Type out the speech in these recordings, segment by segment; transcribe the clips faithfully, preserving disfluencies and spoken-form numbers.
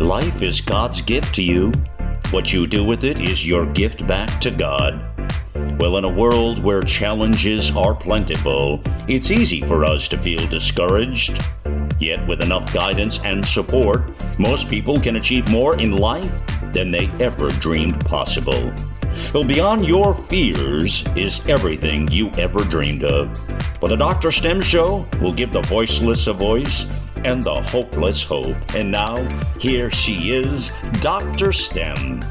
Life is God's gift to you. What you do with it is your gift back to God. Well, in a world where challenges are plentiful, it's easy for us to feel discouraged. Yet with enough guidance and support, most people can achieve more in life than they ever dreamed possible. Well, beyond your fears is everything you ever dreamed of. Well, the Doctor STEM Show will give the voiceless a voice and the hopeless hope. And now, here she is, Doctor STEM.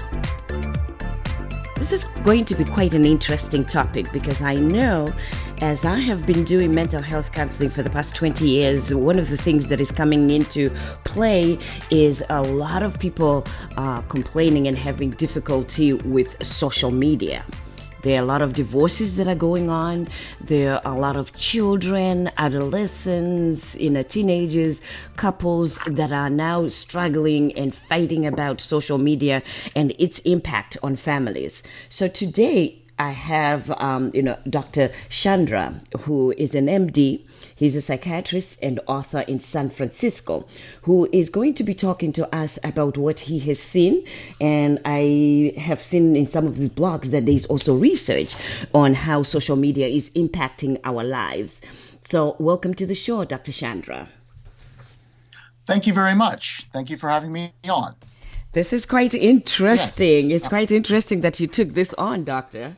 This is going to be quite an interesting topic because I know, as I have been doing mental health counseling for the past twenty years, one of the things that is coming into play is a lot of people uh, complaining and having difficulty with social media. There are a lot of divorces that are going on. There are a lot of children, adolescents, you know, teenagers, couples that are now struggling and fighting about social media and its impact on families. So today I have, um, you know, Doctor Chandra, who is an M D. He's a psychiatrist and author in San Francisco, who is going to be talking to us about what he has seen. And I have seen in some of his blogs that there's also research on how social media is impacting our lives. So welcome to the show, Doctor Chandra. Thank you very much. Thank you for having me on. This is quite interesting. Yes. It's quite interesting that you took this on, Doctor.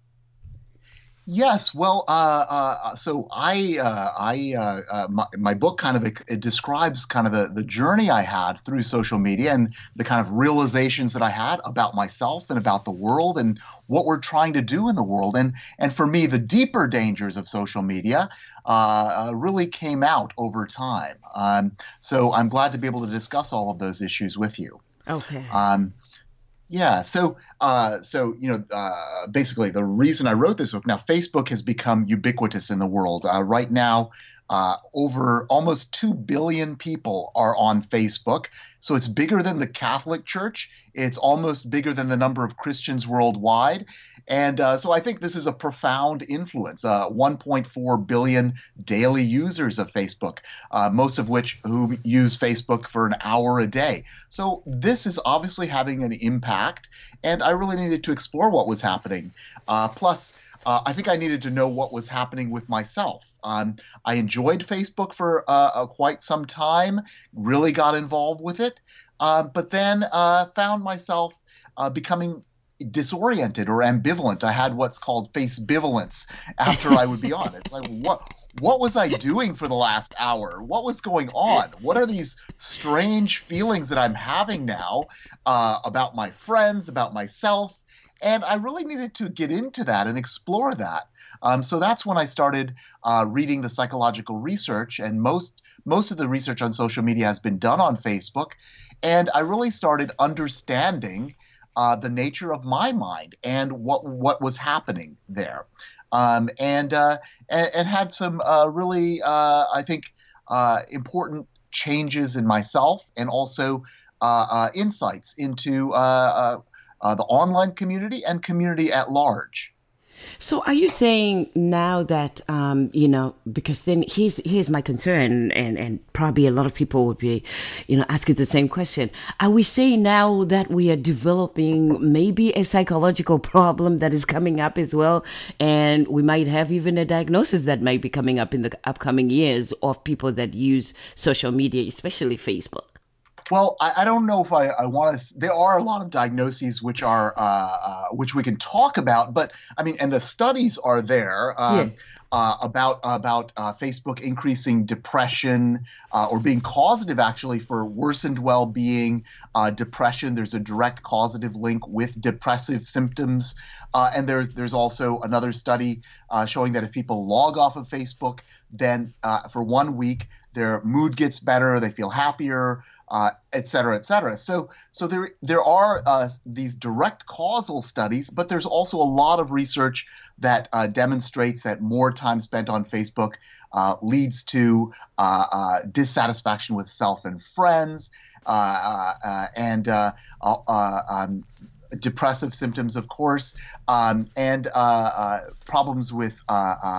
Yes, well, uh, uh, so I, uh, I, uh, uh, my, my book kind of it, it describes kind of the, the journey I had through social media and the kind of realizations that I had about myself and about the world and what we're trying to do in the world. And and for me, the deeper dangers of social media uh, uh, really came out over time. Um, so I'm glad to be able to discuss all of those issues with you. Okay. Um, Yeah, so uh, so you know, uh, basically the reason I wrote this book. Now, Facebook has become ubiquitous in the world. Uh, right now, uh, over almost two billion people are on Facebook. So it's bigger than the Catholic Church. It's almost bigger than the number of Christians worldwide. And uh, so I think this is a profound influence. Uh, one point four billion daily users of Facebook, uh, most of which who use Facebook for an hour a day. So this is obviously having an impact, and I really needed to explore what was happening. Uh, plus, uh, I think I needed to know what was happening with myself. Um, I enjoyed Facebook for uh, uh, quite some time, really got involved with it, uh, but then uh, found myself uh, becoming disoriented or ambivalent. I had what's called face-bivalence after I would be on. It's like, what what was I doing for the last hour? What was going on? What are these strange feelings that I'm having now uh, about my friends, about myself? And I really needed to get into that and explore that. Um, so that's when I started uh, reading the psychological research, and most most of the research on social media has been done on Facebook. And I really started understanding Uh, the nature of my mind and what what was happening there, um, and, uh, and and had some uh, really uh, I think uh, important changes in myself, and also uh, uh, insights into uh, uh, uh, the online community and community at large. So are you saying now that, um, you know, because then here's, here's my concern, and, and probably a lot of people would be, you know, asking the same question. Are we saying now that we are developing maybe a psychological problem that is coming up as well? And we might have even a diagnosis that might be coming up in the upcoming years of people that use social media, especially Facebook? Well, I, I don't know if I, I want to. There are a lot of diagnoses which are uh, uh, which we can talk about, but I mean, and the studies are there um, Yeah. uh, about about uh, Facebook increasing depression uh, or being causative actually for worsened well-being, uh, depression. There's a direct causative link with depressive symptoms, uh, and there's there's also another study uh, showing that if people log off of Facebook, then uh, for one week their mood gets better, they feel happier. Uh, et cetera, et cetera. So, so there there are uh, these direct causal studies, but there's also a lot of research that uh, demonstrates that more time spent on Facebook uh, leads to uh, uh, dissatisfaction with self and friends, uh, uh, and uh, uh, um, depressive symptoms, of course, um, and uh, uh, problems with uh, uh,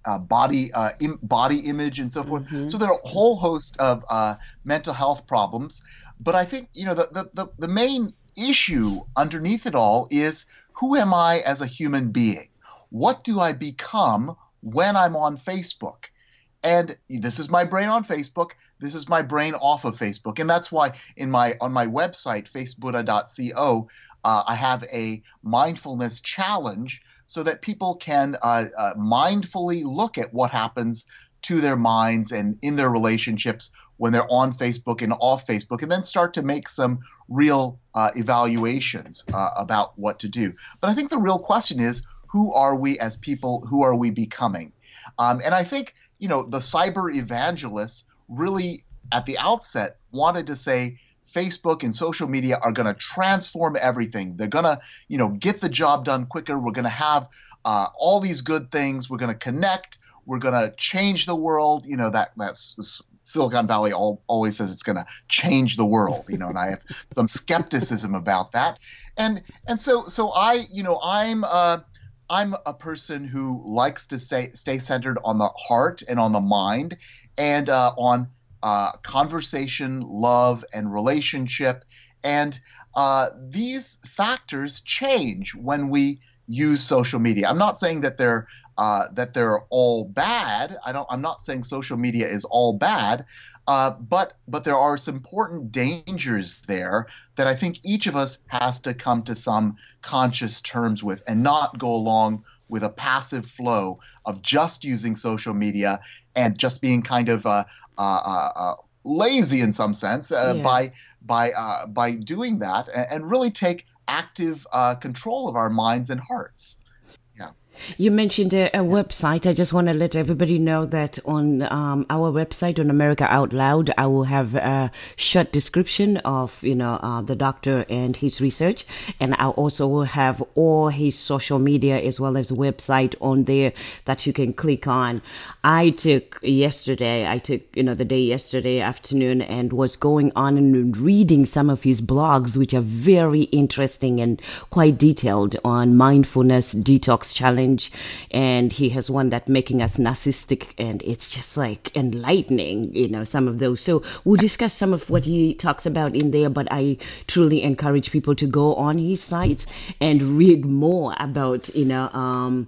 uh, body uh, Im- body image and so forth. Mm-hmm. So there are a whole host of uh, mental health problems. But I think, you know, the, the, the, the main issue underneath it all is, who am I as a human being? What do I become when I'm on Facebook? And this is my brain on Facebook. This is my brain off of Facebook. And that's why in my on my website, face buddha dot co, uh, I have a mindfulness challenge so that people can uh, uh, mindfully look at what happens to their minds and in their relationships when they're on Facebook and off Facebook, and then start to make some real uh, evaluations uh, about what to do. But I think the real question is, who are we as people? Who are we becoming? Um, and I think, you know, the cyber evangelists really at the outset wanted to say Facebook and social media are going to transform everything. They're going to, you know, get the job done quicker. We're going to have uh, all these good things. We're going to connect. We're going to change the world. You know, that that's Silicon Valley all, always says it's going to change the world, you know, and I have some skepticism about that. And and so so I, you know, I'm uh, I'm a person who likes to say, stay centered on the heart and on the mind and uh, on uh, conversation, love, and relationship. And uh, these factors change when we use social media. I'm not saying that they're uh, that they're all bad. I don't. I'm not saying social media is all bad, uh, but but there are some important dangers there that I think each of us has to come to some conscious terms with, and not go along with a passive flow of just using social media and just being kind of uh, uh, uh, uh, lazy in some sense uh, Yeah. by by uh, by doing that, and, and really take active uh, control of our minds and hearts. Yeah. You mentioned a, a website. I just want to let everybody know that on um, our website, on America Out Loud, I will have a short description of, you know, uh, the doctor and his research. And I also will have all his social media as well as website on there that you can click on. I took yesterday, I took, you know, the day yesterday afternoon and was going on and reading some of his blogs, which are very interesting and quite detailed on mindfulness detox challenge. And he has one that making us narcissistic, and it's just like enlightening, you know, some of those. So we'll discuss some of what he talks about in there, but I truly encourage people to go on his sites and read more about, you know, um,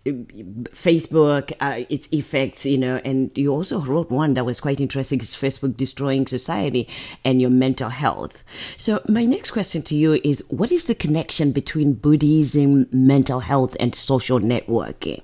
Facebook, uh, its effects, you know, and you also wrote one that was quite interesting. It's Facebook Destroying Society and Your Mental Health. So my next question to you is, what is the connection between Buddhism, mental health, and social networking?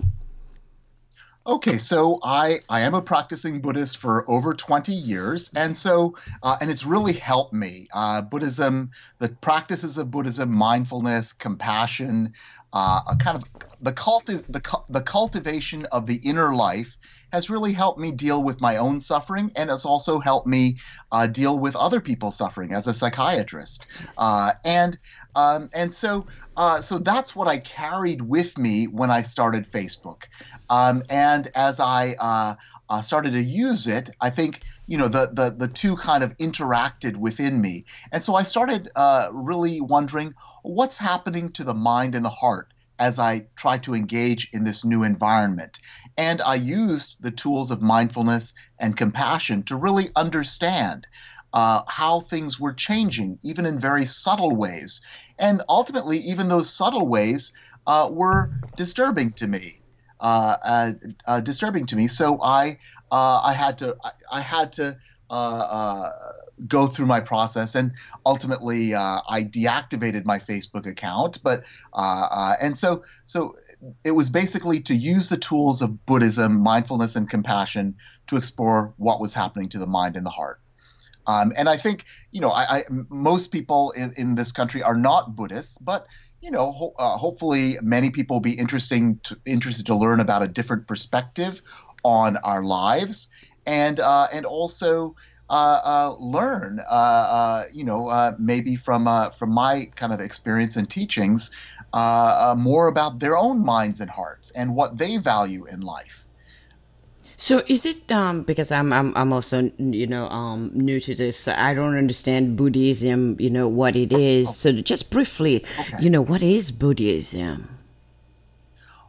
Okay, so I, I am a practicing Buddhist for over twenty years, and so uh, and it's really helped me. Uh, Buddhism, the practices of Buddhism, mindfulness, compassion, uh, a kind of the culti- the cu- the cultivation of the inner life has really helped me deal with my own suffering, and has also helped me uh, deal with other people's suffering as a psychiatrist. Uh, and um, and so. Uh, so that's what I carried with me when I started Facebook. Um, and as I uh, uh, started to use it, I think, you know, the, the, the two kind of interacted within me. And so I started uh, really wondering, what's happening to the mind and the heart as I try to engage in this new environment. And I used the tools of mindfulness and compassion to really understand Uh, how things were changing, even in very subtle ways. And ultimately, even those subtle ways uh, were disturbing to me. Uh, uh, uh, disturbing to me. So I, uh, I had to, I, I had to uh, uh, go through my process, and ultimately, uh, I deactivated my Facebook account. But uh, uh, and so, so it was basically to use the tools of Buddhism, mindfulness, and compassion to explore what was happening to the mind and the heart. Um, and I think, you know, I, I, most people in, in this country are not Buddhists, but, you know, ho- uh, hopefully many people will be interesting to, interested to learn about a different perspective on our lives, and uh, and also uh, uh, learn, uh, uh, you know, uh, maybe from uh, from my kind of experience and teachings, uh, uh, more about their own minds and hearts and what they value in life. So is it um, because I'm I'm I'm also, you know, um, new to this. I don't understand Buddhism, you know, what it is. So just briefly, Okay. you know, what is Buddhism?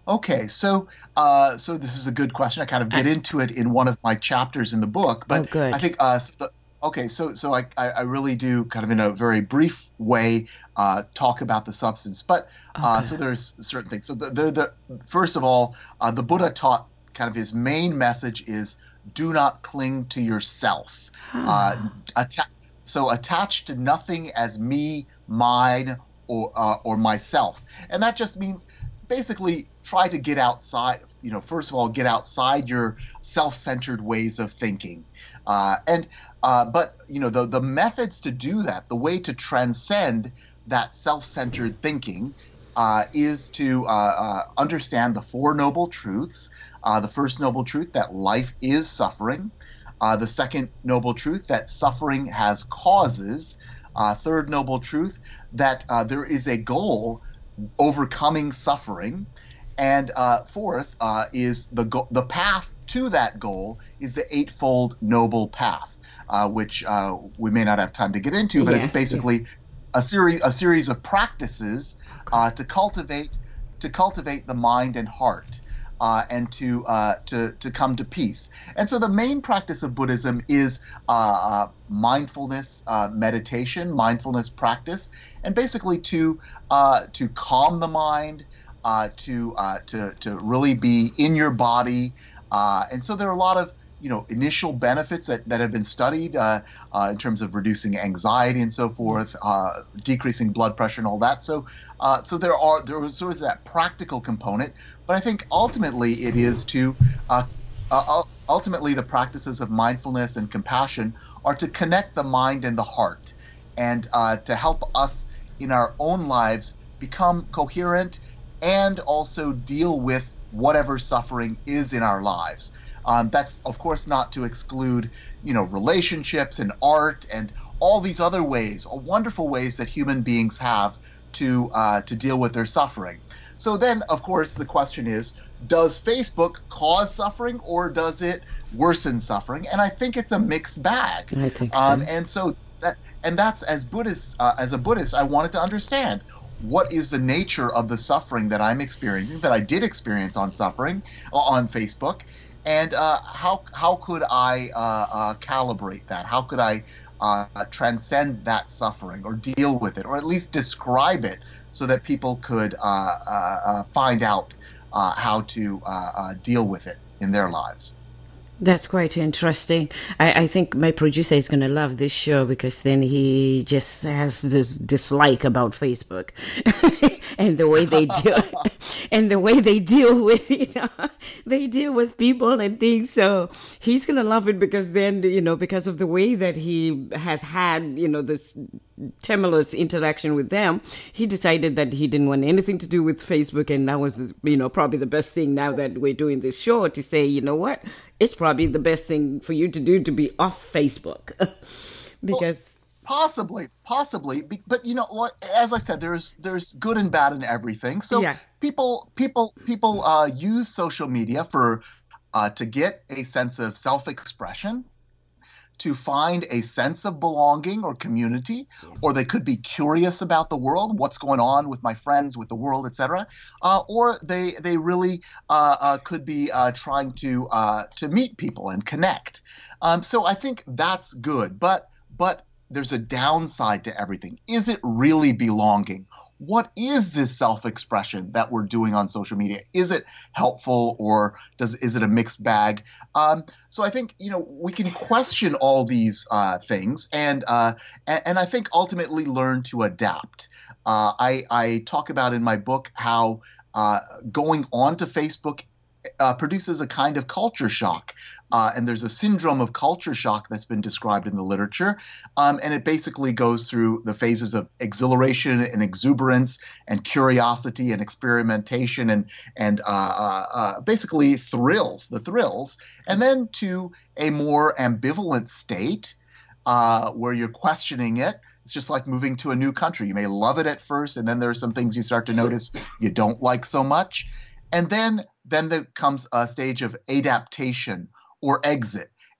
Okay, so uh, so this is a good question. I kind of get I, into it in one of my chapters in the book, oh, but I good. think uh, so the, okay, so so I, I I really do kind of in a very brief way uh, talk about the substance, but Oh, uh, so good. there's certain things. So the the, the first of all, uh, the Buddha taught kind of his main message is do not cling to yourself. Uh, Ah, atta- so attached to nothing as me, mine, or uh, or myself, and that just means basically try to get outside, you know, first of all, get outside your self-centered ways of thinking. Uh, and uh, but you know the the methods to do that, the way to transcend that self-centered thinking uh, is to uh, uh, understand the Four Noble Truths. Uh, the first noble truth that life is suffering. Uh, the second noble truth that suffering has causes. Uh, third noble truth that uh, there is a goal overcoming suffering. And uh, fourth uh, is the go- the path to that goal is the eightfold noble path, uh, which uh, we may not have time to get into, but it's yeah, yeah. basically a series a series of practices Okay. uh, to cultivate to cultivate the mind and heart. Uh, and to uh, to to come to peace, and so the main practice of Buddhism is uh, uh, mindfulness, uh, meditation, mindfulness practice, and basically to uh, to calm the mind, uh, to uh, to to really be in your body, uh, and so there are a lot of you know initial benefits that, that have been studied uh, uh, in terms of reducing anxiety and so Yeah. forth, uh, decreasing blood pressure and all that. So uh, so there are there was sort of that practical component, but I think ultimately it is to uh, uh, ultimately the practices of mindfulness and compassion are to connect the mind and the heart, and uh, to help us in our own lives become coherent and also deal with whatever suffering is in our lives. Um, that's of course not to exclude, you know, relationships and art and all these other ways, or wonderful ways that human beings have to uh, to deal with their suffering. So then, of course, the question is, does Facebook cause suffering or does it worsen suffering? And I think it's a mixed bag. I think Um, so. and so that and that's as Buddhist uh, as a Buddhist, I wanted to understand what is the nature of the suffering that I'm experiencing, that I did experience on suffering uh, on Facebook, and uh, how how could I uh, uh, calibrate that? How could I uh, transcend that suffering, or deal with it, or at least describe it, so that people could uh, uh, uh, find out uh, how to uh, uh, deal with it in their lives? That's quite interesting. I, I think my producer is going to love this show because then he just has this dislike about Facebook and the way they do and the way they deal with you know they deal with people and things. So he's going to love it because then you know because of the way that he has had you know this tremulous interaction with them, he decided that he didn't want anything to do with Facebook, and that was, you know, probably the best thing now that we're doing this show to say, you know what, it's probably the best thing for you to do to be off Facebook, Well, because possibly, possibly, be- but you know what? As I said, there's there's good and bad in everything. So yeah, people people people uh, use social media for uh, to get a sense of self-expression, to find a sense of belonging or community, or they could be curious about the world, what's going on with my friends, with the world, et cetera. Uh, or they they really uh, uh, could be uh, trying to uh, to meet people and connect. Um, so I think that's good, but but there's a downside to everything. Is it really belonging? What is this self-expression that we're doing on social media? Is it helpful, or does is it a mixed bag? Um, so I think you know we can question all these uh, things, and, uh, and and I think ultimately learn to adapt. Uh, I I talk about in my book how uh, going onto Facebook uh, produces a kind of culture shock. Uh, and there's a syndrome of culture shock that's been described in the literature. Um, and it basically goes through the phases of exhilaration and exuberance and curiosity and experimentation and, and uh, uh, uh, basically thrills, the thrills, and then to a more ambivalent state uh, where you're questioning it. It's just like moving to a new country. You may love it at first, and then there are some things you start to notice you don't like so much. And then then there comes a stage of adaptation or exit.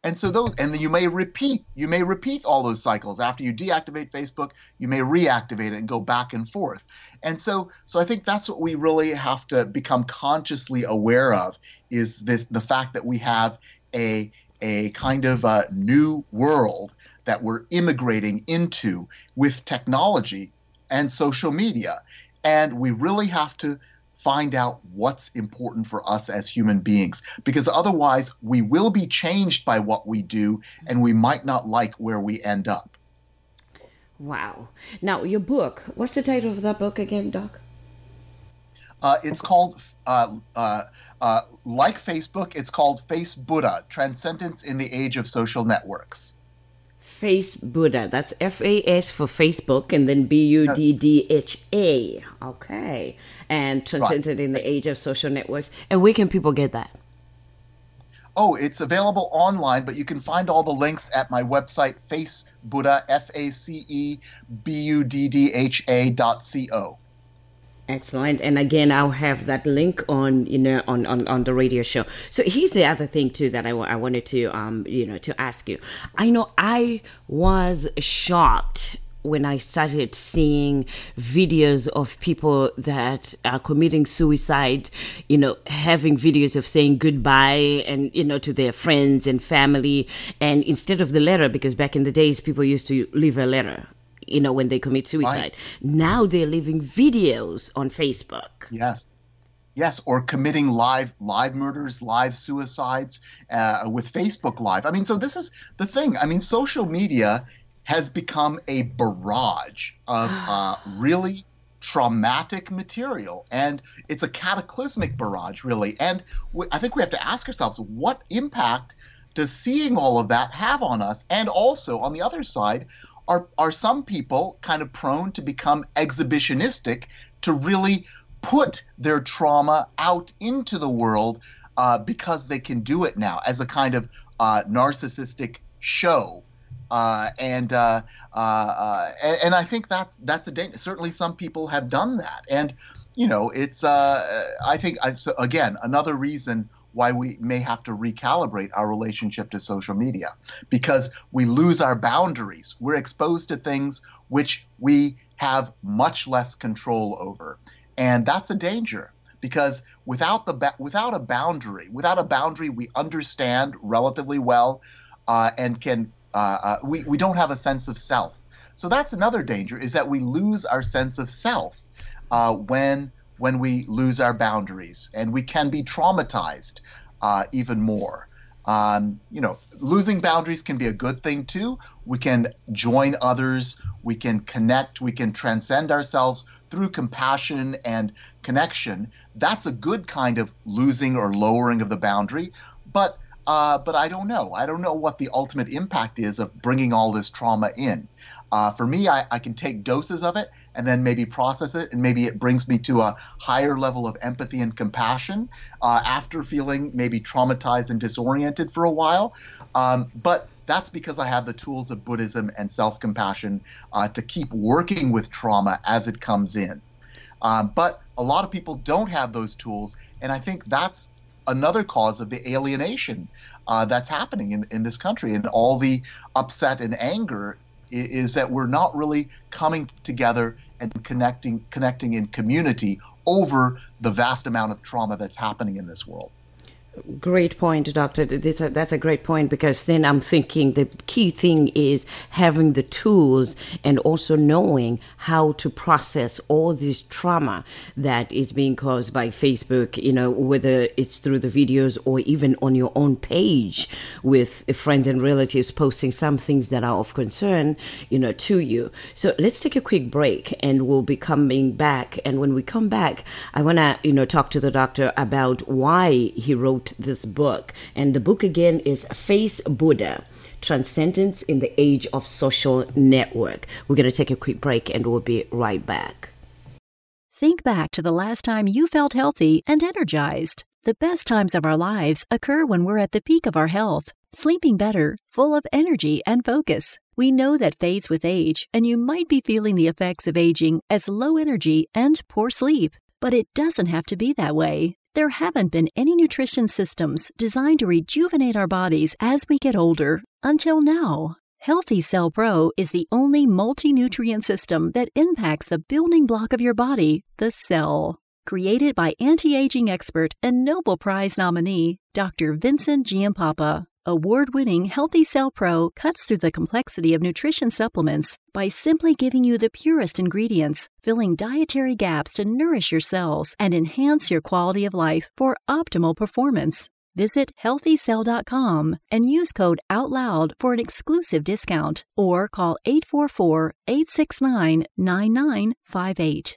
And so those, and then you may repeat, you may repeat all those cycles. After you deactivate Facebook, you may reactivate it and go back and forth. And so, so I think that's what we really have to become consciously aware of, is the, the fact that we have a, a kind of a new world that we're immigrating into with technology and social media. And we really have to find out what's important for us as human beings, because otherwise we will be changed by what we do and we might not like where we end up. Wow. Now, your book, what's the title of that book again, Doc? Uh, it's called, uh, uh, uh, like Facebook, it's called Face Buddha, Transcendence in the Age of Social Networks. Face Buddha. That's F A S for Facebook and then B U D D H A. Okay. And Transcendent right. in the Age of Social Networks. And where can people get that? Oh, it's available online, but you can find all the links at my website, Face Buddha, F A C E B U D D H A dot C O. Excellent. And again, I'll have that link on, you know, on, on, on the radio show. So here's the other thing too that I, I wanted to, um, you know, to ask you. I know I was shocked when I started seeing videos of people that are committing suicide, you know, having videos of saying goodbye and, you know, to their friends and family. And instead of the letter, because back in the days, people used to leave a letter, you know, when they commit suicide. Right. Now they're leaving videos on Facebook. Yes. Yes, or committing live live murders, live suicides uh, with Facebook Live. I mean, so this is the thing. I mean, social media has become a barrage of uh, really traumatic material. And it's a cataclysmic barrage, really. And we, I think we have to ask ourselves, what impact does seeing all of that have on us? And also, on the other side, Are, are some people kind of prone to become exhibitionistic, to really put their trauma out into the world uh, because they can do it now as a kind of uh, narcissistic show? Uh, and, uh, uh, uh, and and I think that's that's a danger. Certainly, some people have done that, and you know, it's uh, I think so again another reason why we may have to recalibrate our relationship to social media, because we lose our boundaries. We're exposed to things which we have much less control over. And that's a danger, because without the ba- without a boundary, without a boundary we understand relatively well uh, and can uh, uh, we, we don't have a sense of self. So that's another danger, is that we lose our sense of self uh, when when we lose our boundaries, and we can be traumatized uh, even more. Um, you know, losing boundaries can be a good thing too. We can join others, we can connect, we can transcend ourselves through compassion and connection. That's a good kind of losing or lowering of the boundary. But uh, but I don't know. I don't know what the ultimate impact is of bringing all this trauma in. Uh, for me, I, I can take doses of it and then maybe process it, and maybe it brings me to a higher level of empathy and compassion uh, after feeling maybe traumatized and disoriented for a while. Um, but that's because I have the tools of Buddhism and self-compassion uh, to keep working with trauma as it comes in. Um, but a lot of people don't have those tools, and I think that's another cause of the alienation uh, that's happening in, in this country, and all the upset and anger is that we're not really coming together and connecting connecting in community over the vast amount of trauma that's happening in this world. Great point, Doctor. This, uh, that's a great point, because then I'm thinking the key thing is having the tools and also knowing how to process all this trauma that is being caused by Facebook, you know, whether it's through the videos or even on your own page with friends and relatives posting some things that are of concern, you know, to you. So let's take a quick break and we'll be coming back. And when we come back, I want to, you know, talk to the doctor about why he wrote this book. And the book again is Face Buddha, Transcendence in the Age of Social Network. We're going to take a quick break and we'll be right back. Think back to the last time you felt healthy and energized. The best times of our lives occur when we're at the peak of our health, sleeping better, full of energy and focus. We know that fades with age, and you might be feeling the effects of aging as low energy and poor sleep. But it doesn't have to be that way. There haven't been any nutrition systems designed to rejuvenate our bodies as we get older until now. Healthy Cell Pro is the only multi-nutrient system that impacts the building block of your body, the cell. Created by anti-aging expert and Nobel Prize nominee Doctor Vincent Giampapa, award-winning Healthy Cell Pro cuts through the complexity of nutrition supplements by simply giving you the purest ingredients, filling dietary gaps to nourish your cells and enhance your quality of life for optimal performance. Visit healthy cell dot com and use code OUTLOUD for an exclusive discount or call eight four four, eight six nine, nine nine five eight.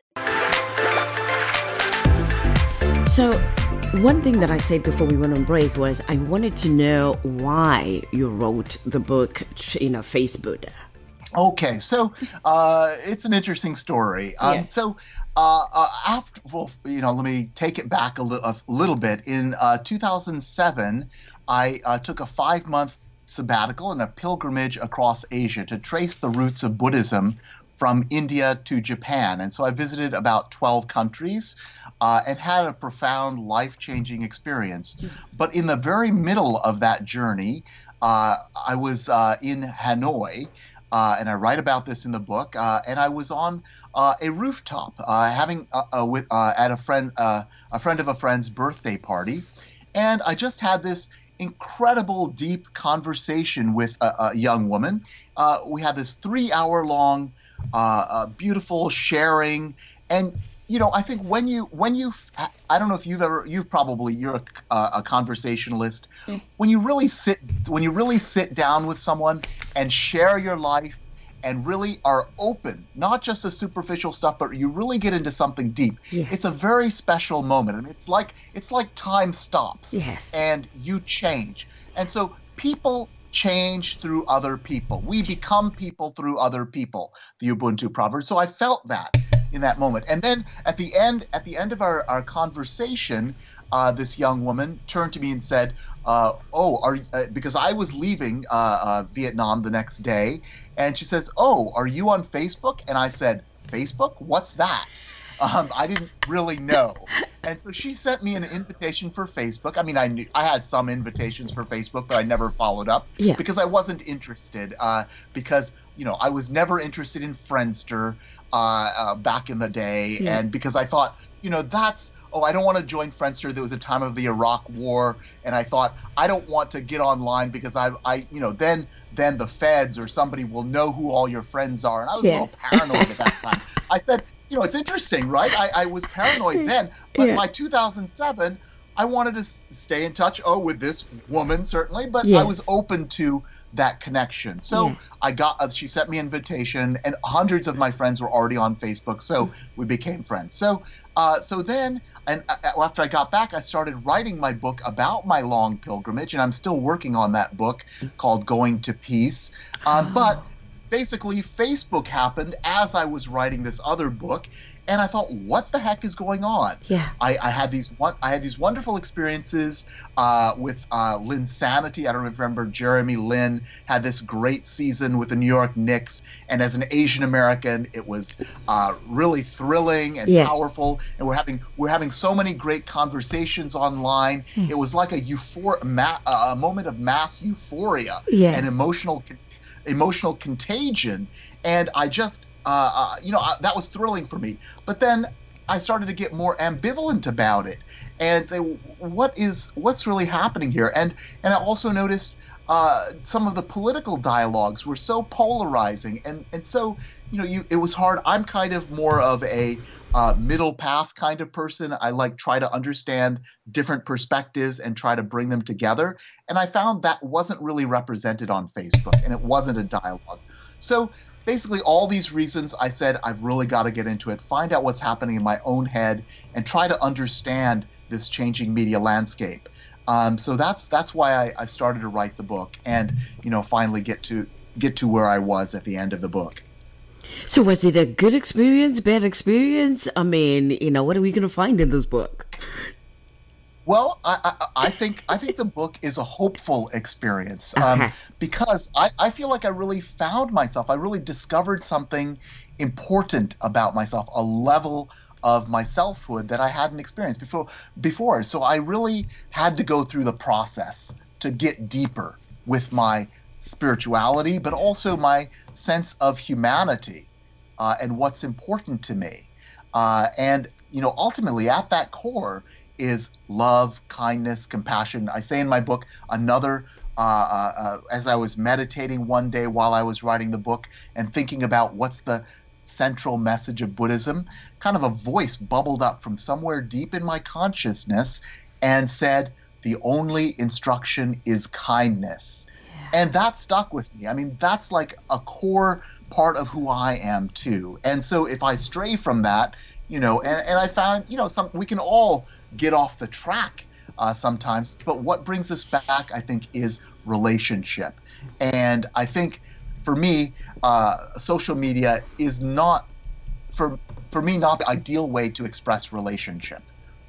So, one thing that I said before we went on break was I wanted to know why you wrote the book, you know, Face Buddha. Okay, so uh, it's an interesting story. Um, Yeah. So uh, uh, after, well, you know, let me take it back a, li- a little bit. In uh, two thousand seven, I uh, took a five-month sabbatical and a pilgrimage across Asia to trace the roots of Buddhism from India to Japan. And so I visited about twelve countries uh, and had a profound life-changing experience. But in the very middle of that journey, uh, I was uh, in Hanoi, uh, and I write about this in the book, uh, and I was on uh, a rooftop uh, having uh, uh, with uh, at a friend uh, a friend of a friend's birthday party, and I just had this incredible, deep conversation with a, a young woman. Uh, we had this three-hour-long, uh, uh, beautiful sharing, and you know, I think when you when you I don't know if you've ever you've probably you're a, a conversationalist. Mm. When you really sit when you really sit down with someone and share your life and really are open, not just the superficial stuff, but you really get into something deep. Yes. It's a very special moment. I mean, it's like it's like time stops. Yes. And you change. And so people change through other people. We become people through other people, the Ubuntu proverb. So I felt that in that moment. And then at the end, at the end of our, our conversation, uh, this young woman turned to me and said, uh, oh, are uh, because I was leaving uh, uh, Vietnam the next day. And she says, oh, are you on Facebook? And I said, Facebook? What's that? Um, I didn't really know. And so she sent me an invitation for Facebook. I mean, I knew I had some invitations for Facebook, but I never followed up Yeah. because I wasn't interested. Uh, because, you know, I was never interested in Friendster uh, uh, back in the day. Yeah. And because I thought, you know, that's, oh, I don't want to join Friendster. There was a time of the Iraq War. And I thought, I don't want to get online because I, I, you know, then then the feds or somebody will know who all your friends are. And I was Yeah. a little paranoid at that time. I said, you know, it's interesting, right? I, I was paranoid then, but Yeah. by two thousand seven, I wanted to s- stay in touch, oh, with this woman, certainly, but I Yes. was open to that connection. So Yeah. I got, uh, she sent me an invitation, and hundreds of my friends were already on Facebook, so we became friends. So, uh, so then, and uh, after I got back, I started writing my book about my long pilgrimage, and I'm still working on that book called Going to Peace. Um, Oh. But basically, Facebook happened as I was writing this other book, and I thought, what the heck is going on? Yeah. I, I had these one, I had these wonderful experiences uh, with uh, Linsanity. I don't remember Jeremy Lin had this great season with the New York Knicks, and as an Asian American, it was uh, really thrilling and Yeah. powerful. And we're having we're having so many great conversations online. Hmm. It was like a euphor- ma- a moment of mass euphoria Yeah. and emotional emotional contagion, and I just. Uh, uh, you know, uh, that was thrilling for me. But then I started to get more ambivalent about it, and they, what is what's really happening here? And and I also noticed uh, some of the political dialogues were so polarizing, and and so you know, you it was hard. I'm kind of more of a uh, middle path kind of person. I like try to understand different perspectives and try to bring them together. And I found that wasn't really represented on Facebook, and it wasn't a dialogue. So. Basically, all these reasons, I said, I've really got to get into it, find out what's happening in my own head, and try to understand this changing media landscape. Um, so that's that's why I, I started to write the book, and you know, finally get to get to where I was at the end of the book. So was it a good experience, bad experience? I mean, you know, what are we going to find in this book? Well, I, I, I think I think the book is a hopeful experience um, Okay. because I, I feel like I really found myself. I really discovered something important about myself, a level of my selfhood that I hadn't experienced before. Before, so I really had to go through the process to get deeper with my spirituality, but also my sense of humanity uh, and what's important to me. Uh, and you know, ultimately, at that core is love, kindness, compassion. I say in my book, another. Uh, uh, uh, as I was meditating one day while I was writing the book and thinking about what's the central message of Buddhism, kind of a voice bubbled up from somewhere deep in my consciousness and said, the only instruction is kindness. Yeah. And that stuck with me. I mean, that's like a core part of who I am too. And so if I stray from that, you know, and, and I found, you know, some we can all get off the track Uh, sometimes, but what brings us back, I think, is relationship. And I think, for me, uh, social media is not, for for me, not the ideal way to express relationship.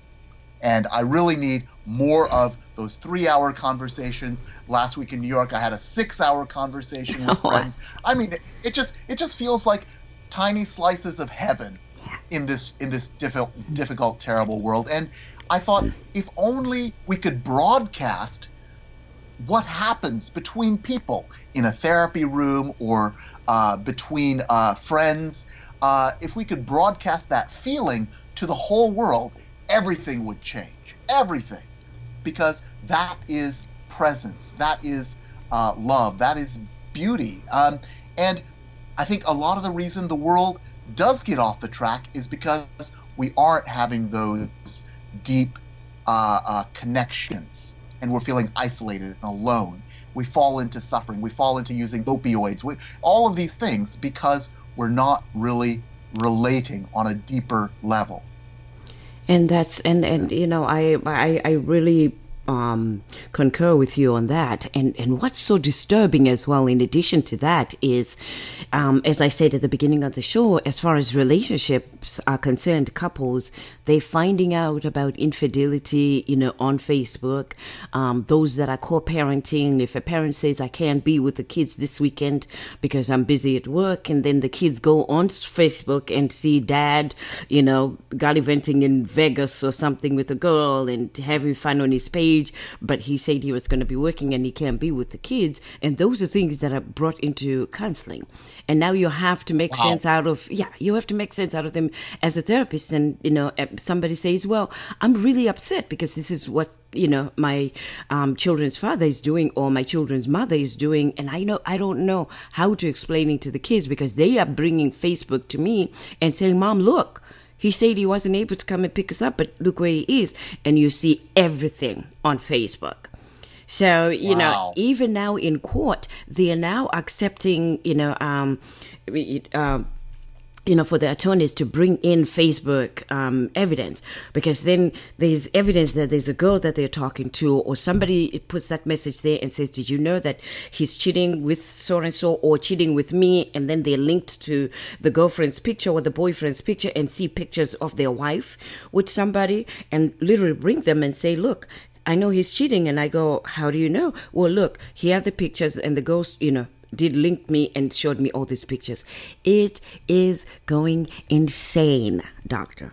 And I really need more of those three-hour conversations. Last week in New York, I had a six-hour conversation with Oh. friends. I mean, it, it just it just feels like tiny slices of heaven in this in this difficult, difficult, terrible world. And I thought, if only we could broadcast what happens between people in a therapy room or uh, between uh, friends, uh, if we could broadcast that feeling to the whole world, everything would change. Everything. Because that is presence. That is uh, love. That is beauty. Um, and I think a lot of the reason the world does get off the track is because we aren't having those deep uh, uh, connections, and we're feeling isolated and alone. We fall into suffering. We fall into using opioids. We, all of these things because we're not really relating on a deeper level. And that's and and you know I I, I really um, concur with you on that. And and what's so disturbing as well, in addition to that, is um, as I said at the beginning of the show, as far as relationships are concerned, couples, they're finding out about infidelity, you know, on Facebook. Um, those that are co-parenting, if a parent says, I can't be with the kids this weekend because I'm busy at work, and then the kids go on Facebook and see dad, you know, gallivanting in Vegas or something with a girl and having fun on his page, but he said he was going to be working and he can't be with the kids. And those are things that are brought into counseling. And now you have to make Wow. sense out of, yeah, you have to make sense out of them as a therapist. And, you know, somebody says, well, I'm really upset because this is what, you know, my um, children's father is doing or my children's mother is doing. And I know, I don't know how to explain it to the kids because they are bringing Facebook to me and saying, Mom, look, he said he wasn't able to come and pick us up, but look where he is. And you see everything on Facebook. So, you Wow. know, even now in court, they are now accepting, you know, um, uh, you know, for the attorneys to bring in Facebook um, evidence, because then there's evidence that there's a girl that they're talking to, or somebody puts that message there and says, did you know that he's cheating with so-and-so or cheating with me? And then they're linked to the girlfriend's picture or the boyfriend's picture and see pictures of their wife with somebody and literally bring them and say, look, I know he's cheating. And I go, how do you know? Well, look, here are the pictures, and the ghost, you know, did link me and showed me all these pictures. It is going insane, doctor.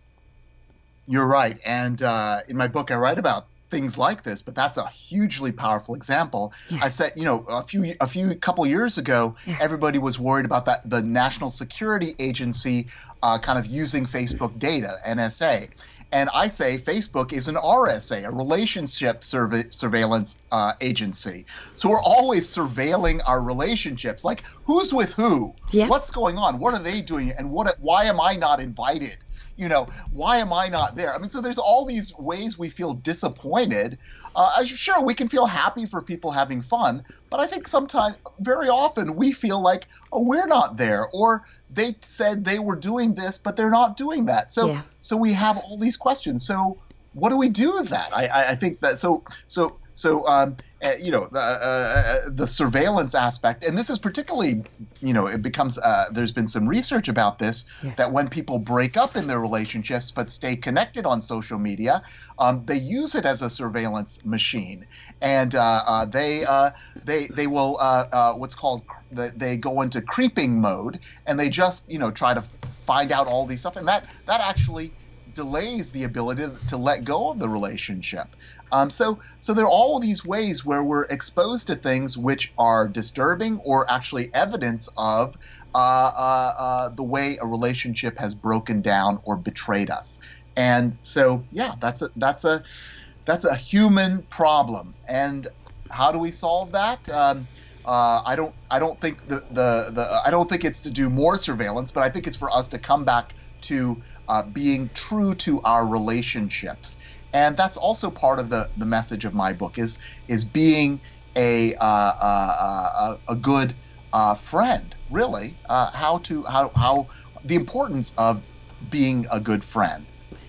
You're right. And uh, in my book, I write about things like this, but that's a hugely powerful example. Yeah. I said, you know, a few, a few couple years ago, Yeah. everybody was worried about that, the National Security Agency uh, kind of using Facebook data, N S A. And I say Facebook is an R S A, a relationship surve- surveillance uh, agency. So we're always surveilling our relationships. Like, who's with who? Yeah. What's going on? What are they doing? And what? Why am I not invited? You know, why am I not there? I mean, so there's all these ways we feel disappointed. Uh, sure, we can feel happy for people having fun, but I think sometimes, very often, we feel like, oh, we're not there, or they said they were doing this, but they're not doing that. So, Yeah. so we have all these questions. So, what do we do with that? I, I, I think that so, so, so, um, uh, you know, the uh, the surveillance aspect, and this is particularly, you know, it becomes. Uh, there's been some research about this, Yes. that when people break up in their relationships but stay connected on social media, um, they use it as a surveillance machine, and uh, uh, they uh, they they will uh, uh, what's called they, they go into creeping mode, and they just you know try to find out all these stuff, and that that actually delays the ability to, to let go of the relationship. Um, so, so there are all of these ways where we're exposed to things which are disturbing or actually evidence of uh, uh, uh, the way a relationship has broken down or betrayed us. And so, yeah, that's a that's a that's a human problem. And how do we solve that? Um, uh, I don't I don't think the, the the I don't think it's to do more surveillance, but I think it's for us to come back to uh, being true to our relationships. And that's also part of the, the message of my book is is being a uh, uh, a, a good uh, friend. Really, uh, how to how how the importance of being a good friend.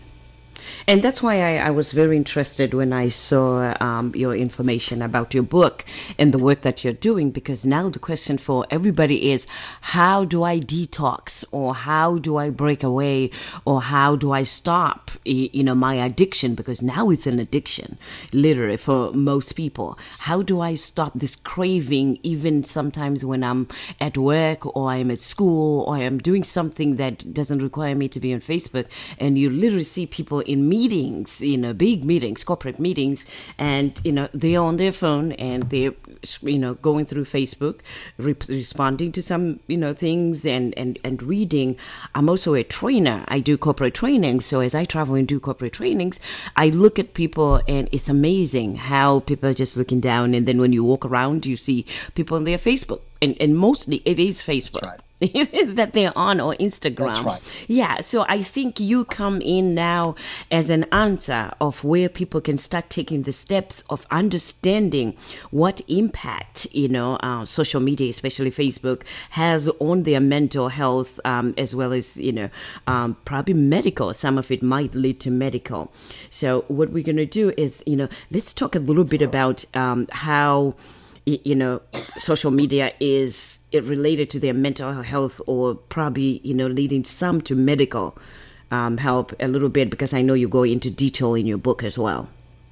And that's why I, I was very interested when I saw um, your information about your book and the work that you're doing, because now the question for everybody is, how do I detox, or how do I break away, or how do I stop, you know, my addiction? Because now it's an addiction, literally, for most people. How do I stop this craving, even sometimes when I'm at work or I'm at school or I'm doing something that doesn't require me to be on Facebook, and you literally see people in meetings, you know, big meetings, corporate meetings, and, you know, they're on their phone and they're, you know, going through Facebook, re- responding to some, you know, things and, and, and reading. I'm also a trainer. I do corporate training. So as I travel and do corporate trainings, I look at people and it's amazing how people are just looking down. And then when you walk around, you see people on their Facebook. And, and mostly it is Facebook. That's right. that they're on, or Instagram. That's right. Yeah, so I think you come in now as an answer of where people can start taking the steps of understanding what impact, you know, uh, social media, especially Facebook, has on their mental health, um, as well as, you know, um, probably medical. Some of it might lead to medical. So what we're going to do is, you know, let's talk a little bit about um, how, you know, social media is related to their mental health, or probably, you know, leading some to medical um, help a little bit, because I know you go into detail in your book as well.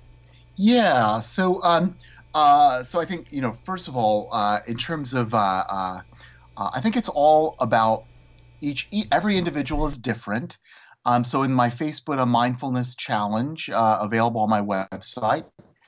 Yeah. So, um, uh, so I think, you know, first of all, uh, in terms of, uh, uh, uh, I think it's all about each, each every individual is different. Um, so in my Facebook, a mindfulness challenge uh, available on my website,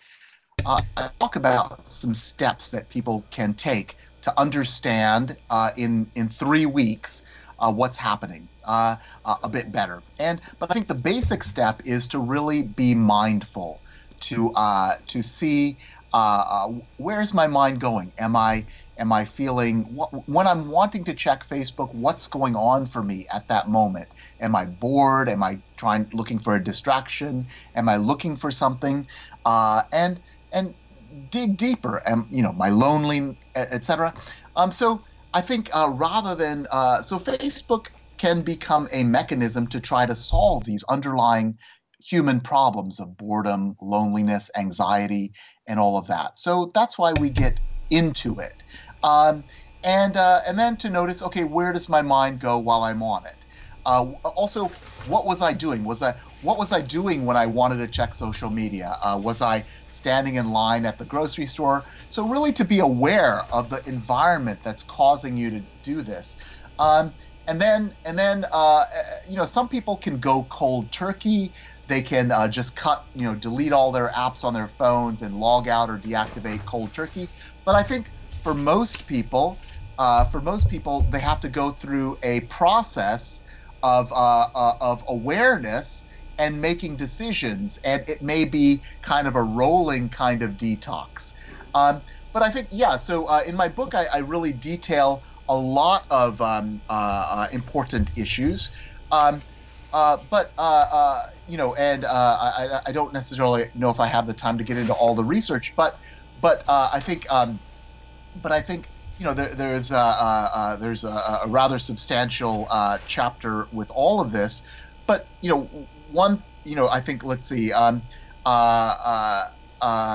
Uh, I talk about some steps that people can take to understand uh, in in three weeks uh, what's happening uh, uh, a bit better. And but I think the basic step is to really be mindful, to uh, to see uh, uh, where's my mind going. Am I am I feeling when I'm wanting to check Facebook? What's going on for me at that moment? Am I bored? Am I trying looking for a distraction? Am I looking for something? Uh, and and dig deeper, and you know, my lonely, et cetera. Um, so I think uh, rather than uh, so Facebook can become a mechanism to try to solve these underlying human problems of boredom, loneliness, anxiety, and all of that. So that's why we get into it, um, and uh, and then to notice, okay, where does my mind go while I'm on it? Uh, also, what was I doing? Was I what was I doing when I wanted to check social media? Uh, was I standing in line at the grocery store? So really, to be aware of the environment that's causing you to do this, um, and then and then uh, you know, some people can go cold turkey. They can uh, just cut, you know, delete all their apps on their phones and log out or deactivate cold turkey. But I think for most people, uh, for most people, they have to go through a process of uh, uh, of awareness and making decisions, and it may be kind of a rolling kind of detox. Um, but I think, yeah, so uh, in my book, I, I really detail a lot of um, uh, uh, important issues. Um, uh, but, uh, uh, you know, and uh, I, I don't necessarily know if I have the time to get into all the research, but but uh, I think, um, but I think, you know, there, there's uh, uh, there's a, a rather substantial uh, chapter with all of this, but you know, one, you know, I think, let's see, um, uh, uh, uh,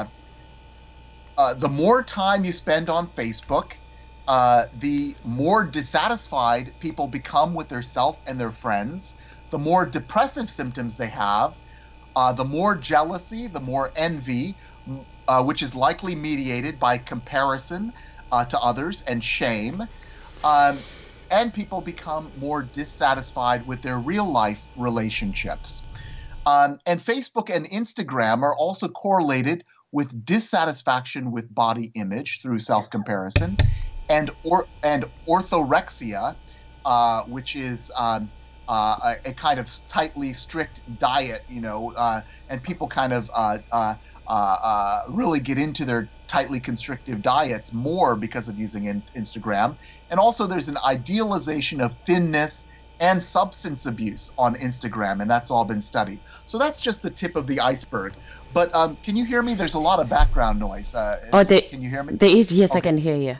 uh, the more time you spend on Facebook, uh, the more dissatisfied people become with their self and their friends, the more depressive symptoms they have, uh, the more jealousy, the more envy, uh, which is likely mediated by comparison Uh, to others, and shame. Um, and people become more dissatisfied with their real life relationships. Um, and Facebook and Instagram are also correlated with dissatisfaction with body image through self-comparison, and or and orthorexia, uh, which is um, uh, a, a kind of tightly strict diet, you know, uh, and people kind of uh, uh, uh, uh, really get into their tightly constrictive diets more because of using in- Instagram. And also there's an idealization of thinness and substance abuse on Instagram, and that's all been studied. So that's just the tip of the iceberg. But um, can you hear me? There's a lot of background noise. Uh, oh, there, can you hear me? There is, yes, okay. I can hear you.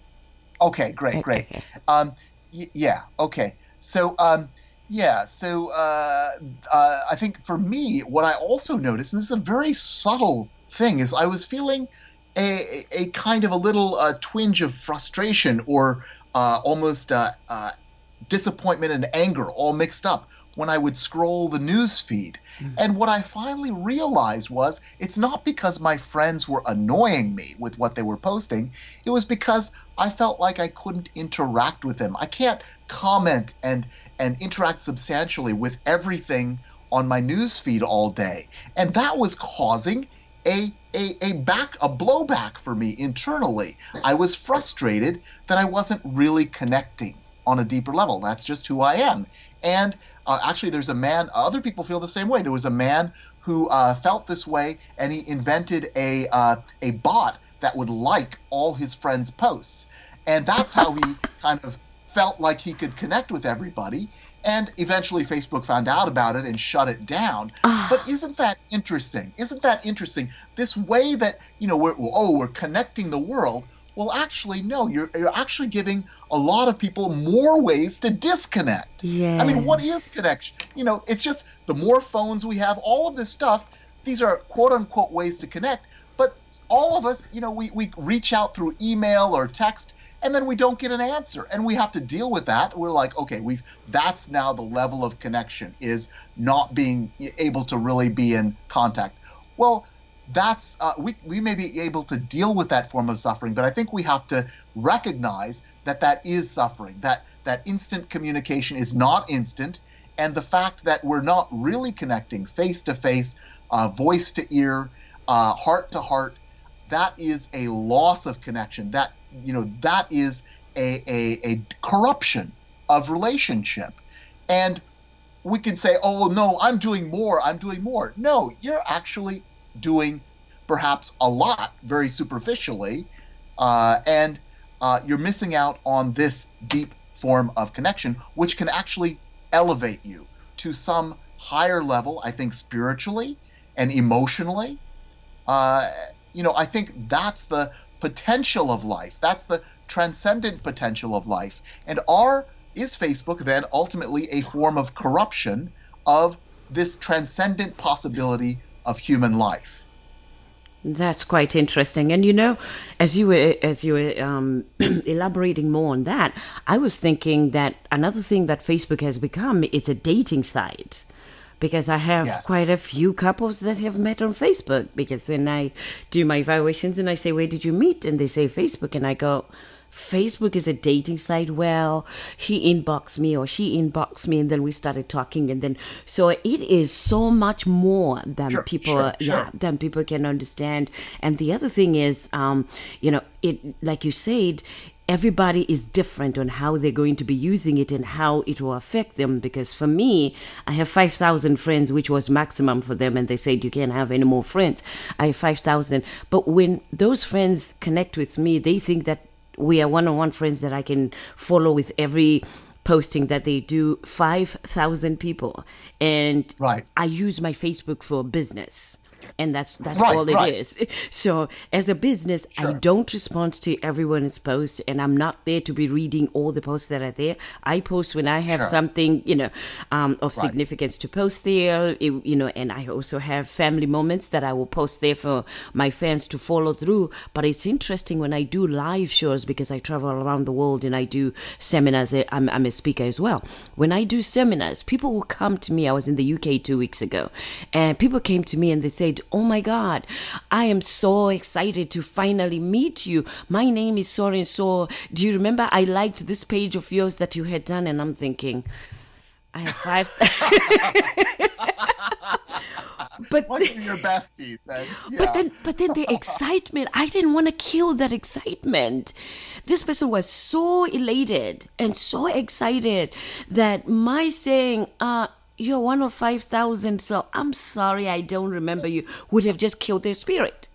Okay, great, great. Okay. Um, y- yeah, okay. So, um, yeah, so uh, uh, I think for me, what I also noticed, and this is a very subtle thing, is I was feeling a, a kind of a little uh, twinge of frustration or uh, almost uh, uh, disappointment and anger all mixed up when I would scroll the news feed. Mm. And what I finally realized was it's not because my friends were annoying me with what they were posting. It was because I felt like I couldn't interact with them. I can't comment and and interact substantially with everything on my news feed all day. And that was causing a a a back a blowback for me internally. I was frustrated that I wasn't really connecting on a deeper level. That's just who I am. And uh, actually, there's a man, other people feel the same way. There was a man who uh, felt this way, and he invented a uh, a bot that would like all his friends' posts. And that's how he kind of felt like he could connect with everybody. And eventually Facebook found out about it and shut it down. But isn't that interesting? Isn't that interesting? This way that, you know, we're, oh, we're connecting the world. Well, actually, no, you're, you're actually giving a lot of people more ways to disconnect. Yes. I mean, what is connection? You know, it's just the more phones we have, all of this stuff, these are quote unquote ways to connect. But all of us, you know, we, we reach out through email or text, and then we don't get an answer. And we have to deal with that. We're like, okay, we've that's now the level of connection, is not being able to really be in contact. Well, That's uh, we we may be able to deal with that form of suffering, but I think we have to recognize that that is suffering. That that instant communication is not instant, and the fact that we're not really connecting face to face, uh, voice to ear, uh, heart to heart, that is a loss of connection. That you know that is a a, a corruption of relationship, and we can say, oh no, I'm doing more. I'm doing more. No, you're actually doing perhaps a lot very superficially, uh, and uh, you're missing out on this deep form of connection, which can actually elevate you to some higher level, I think, spiritually and emotionally. Uh, you know, I think that's the potential of life. That's the transcendent potential of life. And are is Facebook then ultimately a form of corruption of this transcendent possibility of human life? That's quite interesting. And you know, as you were as you were um, elaborating more on that, I was thinking that another thing that Facebook has become is a dating site. Because I have yes. quite a few couples that have met on Facebook. Because when I do my evaluations and I say, where did you meet? And they say Facebook. And I go, Facebook is a dating site. Well, he inboxed me or she inboxed me, and then we started talking, and then so it is so much more than sure, people, sure, yeah, sure. than people can understand. And the other thing is, um, you know, it like you said, everybody is different on how they're going to be using it and how it will affect them. Because for me, I have five thousand friends, which was maximum for them, and they said you can't have any more friends. I have five thousand, but when those friends connect with me, they think that we are one-on-one friends that I can follow with every posting that they do. Five thousand people. And right. I use my Facebook for business. And that's that's right, all it right. is. So as a business, sure. I don't respond to everyone's posts, and I'm not there to be reading all the posts that are there. I post when I have sure. something, you know, um, of right. significance to post there, it, you know, and I also have family moments that I will post there for my fans to follow through. But it's interesting when I do live shows, because I travel around the world and I do seminars. I'm, I'm a speaker as well. When I do seminars, people will come to me. I was in the U K two weeks ago, and people came to me and they said, oh my God, I am so excited to finally meet you. My name is so and so. Do you remember I liked this page of yours that you had done? And I'm thinking, I have five. But one of your besties. And, yeah. But then, but then the excitement, I didn't want to kill that excitement. This person was so elated and so excited that my saying, uh, you're one of five thousand, so I'm sorry I don't remember you, would have just killed their spirit.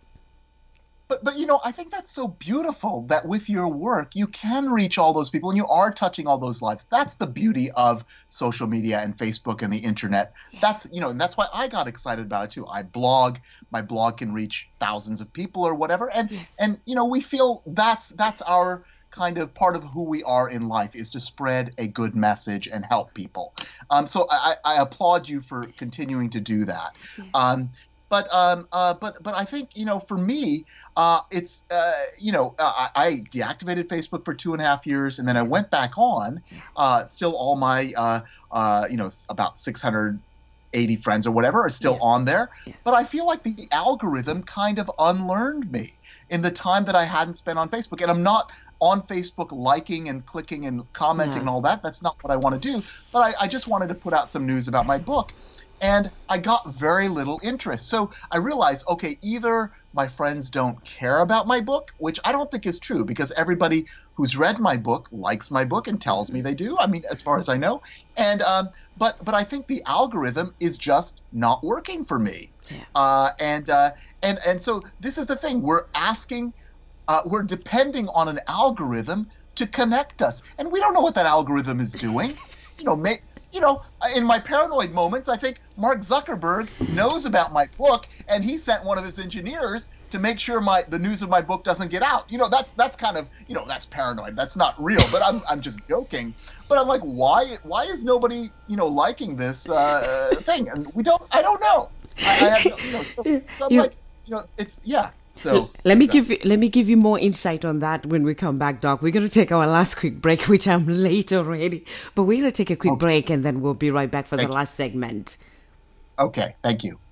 But, but you know, I think that's so beautiful that with your work, you can reach all those people and you are touching all those lives. That's the beauty of social media and Facebook and the internet. Yeah. That's, you know, and that's why I got excited about it too. I blog, my blog can reach thousands of people or whatever. And, yes. and you know, we feel that's, that's our kind of part of who we are in life, is to spread a good message and help people. Um, so I, I applaud you for continuing to do that. Yeah. Um, But um uh but but I think, you know, for me uh it's uh you know uh, I, I deactivated Facebook for two and a half years and then I went back on. Uh, still all my uh uh you know about six hundred eighty friends or whatever are still yes. on there. Yeah. But I feel like the algorithm kind of unlearned me in the time that I hadn't spent on Facebook. And I'm not on Facebook liking and clicking and commenting no. and all that. That's not what I want to do. But I, I just wanted to put out some news about my book. And I got very little interest. So I realized, okay, either my friends don't care about my book, which I don't think is true, because everybody who's read my book likes my book and tells me they do. I mean, as far as I know. And um, but but I think the algorithm is just not working for me. Yeah. Uh, and uh, and and so this is the thing. We're asking, uh, we're depending on an algorithm to connect us, and we don't know what that algorithm is doing. You know, may, You know, in my paranoid moments, I think Mark Zuckerberg knows about my book, and he sent one of his engineers to make sure my the news of my book doesn't get out. You know, that's that's kind of, you know, that's paranoid. That's not real, but I'm I'm just joking. But I'm like, why why is nobody, you know, liking this uh, thing? And we don't. I don't know. I, I have, you know, so, so I'm like, you know, it's yeah. So let me give you let me give you more insight on that when we come back, Doc. We're going to take our last quick break, which I'm late already, but we're going to take a quick okay. break and then we'll be right back for thank the last you. segment. Okay, thank you.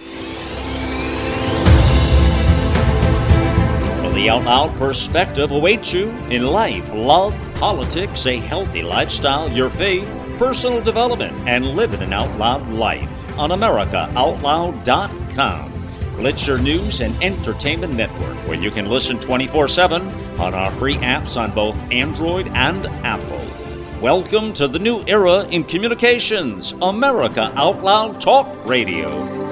Well, the Out Loud perspective awaits you in life, love, politics, a healthy lifestyle, your faith, personal development, and living an out loud life on America Out Loud dot com. It's your news and entertainment network where you can listen twenty-four seven on our free apps on both Android and Apple. Welcome to the new era in communications, America Out Loud Talk Radio.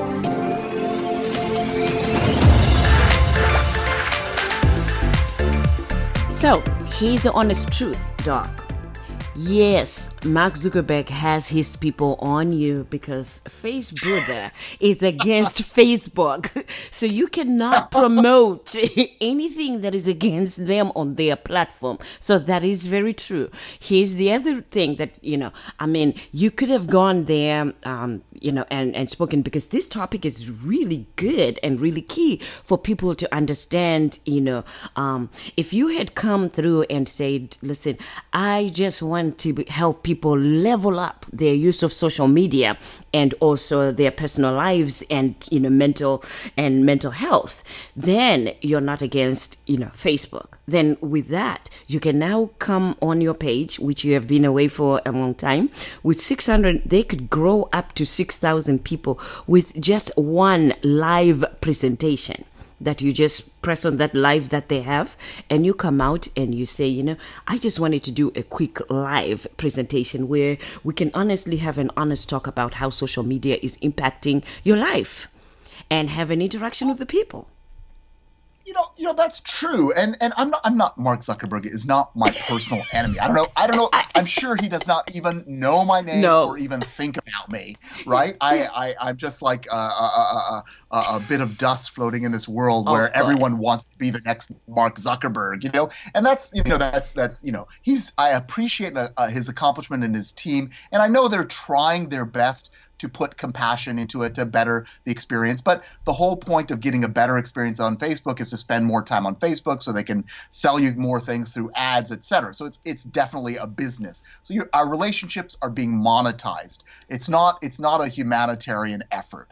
So, here's the honest truth, Doc. Yes, Mark Zuckerberg has his people on you because Facebook is against Facebook. So you cannot promote anything that is against them on their platform. So that is very true. Here's the other thing that, you know, I mean, you could have gone there, um, you know, and, and spoken, because this topic is really good and really key for people to understand, you know, um, if you had come through and said, listen, I just want to help people level up their use of social media and also their personal lives and, you know, mental and mental health, then you're not against, you know, Facebook. Then with that, you can now come on your page, which you have been away for a long time, with six hundred, they could grow up to six thousand people with just one live presentation. That you just press on that live that they have and you come out and you say, you know, I just wanted to do a quick live presentation where we can honestly have an honest talk about how social media is impacting your life and have an interaction with the people. You know, you know that's true, and and I'm not. I'm not. Mark Zuckerberg is not my personal enemy. I don't know. I don't know. I'm sure he does not even know my name no. or even think about me. Right? I, I I'm just like a, a, a, a, a bit of dust floating in this world where oh, everyone wants to be the next Mark Zuckerberg. You know, and that's you know that's that's you know he's. I appreciate uh, his accomplishment and his team, and I know they're trying their best to put compassion into it to better the experience. But the whole point of getting a better experience on Facebook is to spend more time on Facebook so they can sell you more things through ads, et cetera. So it's it's definitely a business. So your, our relationships are being monetized. It's not it's not a humanitarian effort.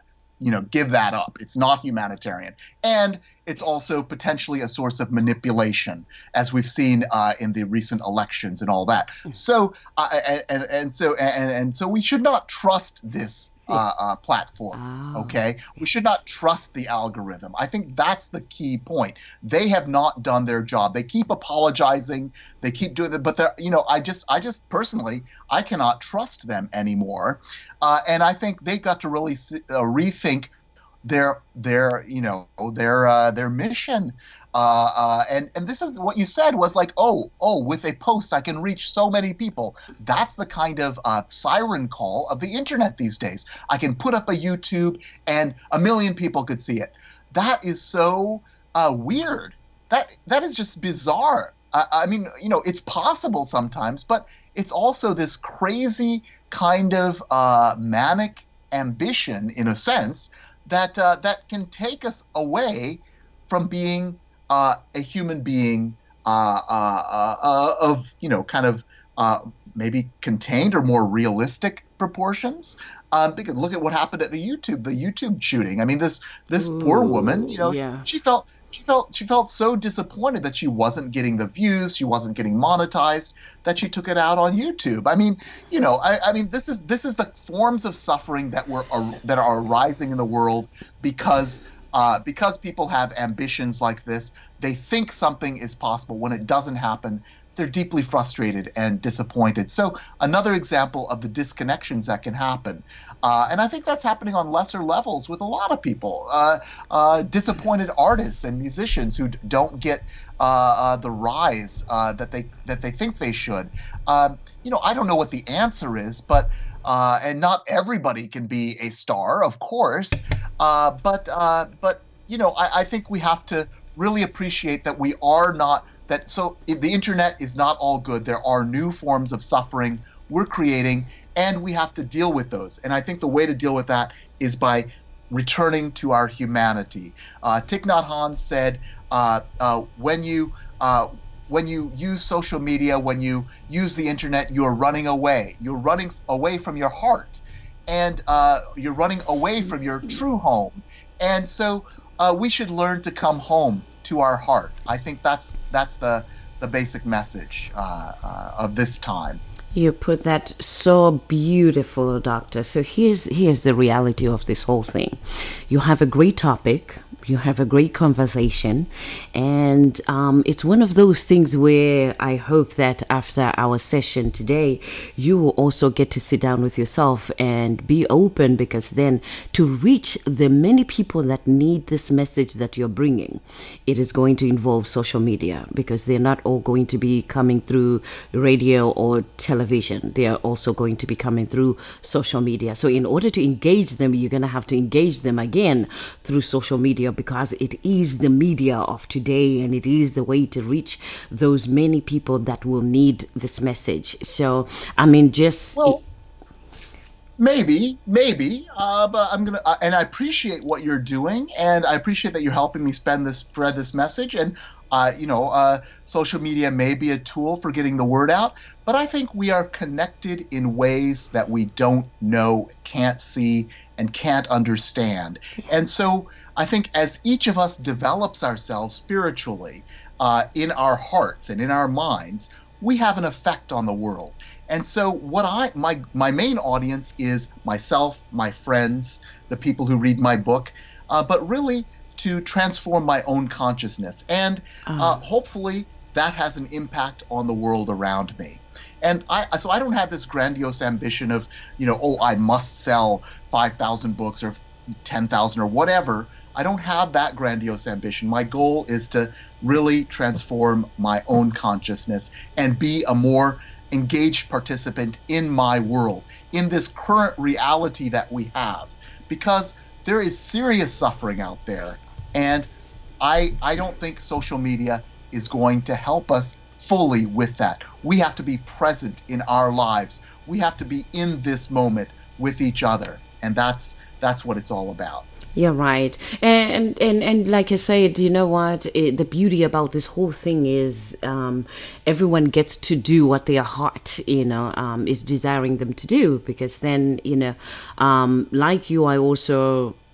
you know, give that up. It's not humanitarian. And it's also potentially a source of manipulation, as we've seen uh, in the recent elections and all that. So, uh, and, and so, and, and so we should not trust this uh, uh, platform. Oh. Okay, we should not trust the algorithm. I think that's the key point. They have not done their job. They keep apologizing. They keep doing it, but they're, you know, I just, I just personally, I cannot trust them anymore. Uh, and I think they got to really uh, rethink their their you know their uh, their mission, uh, uh, and and this is what you said was like, oh oh with a post I can reach so many people. That's the kind of uh, siren call of the internet these days. I can put up a YouTube and a million people could see it. That is so uh, weird. That that is just bizarre. I, I mean, you know, it's possible sometimes, but it's also this crazy kind of uh, manic ambition, in a sense, that uh, that can take us away from being uh, a human being uh, uh, uh, of, you know, kind of uh, maybe contained or more realistic proportions. Um, because look at what happened at the YouTube, the YouTube shooting. I mean, this this Ooh, poor woman, you know, yeah. she felt she felt she felt so disappointed that she wasn't getting the views, she wasn't getting monetized, that she took it out on YouTube. I mean, you know, I, I mean, this is this is the forms of suffering that were are, that are arising in the world because uh, because people have ambitions like this. They think something is possible. When it doesn't happen, they're deeply frustrated and disappointed. So another example of the disconnections that can happen. Uh, and I think that's happening on lesser levels with a lot of people. Uh, uh, disappointed artists and musicians who d- don't get uh, uh, the rise uh, that they that they think they should. Um, you know, I don't know what the answer is, but uh, and not everybody can be a star, of course. Uh, but uh, but you know, I, I think we have to really appreciate that we are not that. So the internet is not all good. There are new forms of suffering we're creating, and we have to deal with those. And I think the way to deal with that is by returning to our humanity. Uh, Thich Nhat Hanh said, uh, uh, when you uh, when you use social media, when you use the internet, you're running away. You're running away from your heart, and uh, you're running away from your true home. And so uh, we should learn to come home to our heart. I think that's that's the the basic message uh, uh, of this time. You put that so beautiful, Doctor. So here's here's the reality of this whole thing. You have a great topic. You have a great conversation, and um, it's one of those things where I hope that after our session today, you will also get to sit down with yourself and be open, because then to reach the many people that need this message that you're bringing, it is going to involve social media, because they're not all going to be coming through radio or television. They are also going to be coming through social media. So in order to engage them, you're going to have to engage them again through social media, because it is the media of today, and it is the way to reach those many people that will need this message. So, I mean, just... Well, maybe, maybe, uh, but I'm going to... Uh, and I appreciate what you're doing, and I appreciate that you're helping me spread this, spread this message, and Uh, you know, uh, social media may be a tool for getting the word out, but I think we are connected in ways that we don't know, can't see, and can't understand. And so I think as each of us develops ourselves spiritually uh, in our hearts and in our minds, we have an effect on the world. And so what I my my main audience is myself, my friends, the people who read my book, uh, but really to transform my own consciousness. And uh, hopefully that has an impact on the world around me. And I, so I don't have this grandiose ambition of, you know, oh, I must sell five thousand books or ten thousand or whatever. I don't have that grandiose ambition. My goal is to really transform my own consciousness and be a more engaged participant in my world, in this current reality that we have. Because there is serious suffering out there. And I I don't think social media is going to help us fully with that. We have to be present in our lives. We have to be in this moment with each other. And that's that's what it's all about. You're right. And, and, and like I said, you know what? It, the beauty about this whole thing is um, everyone gets to do what their heart, you know, um, is desiring them to do. Because then, you know, um, like you, I also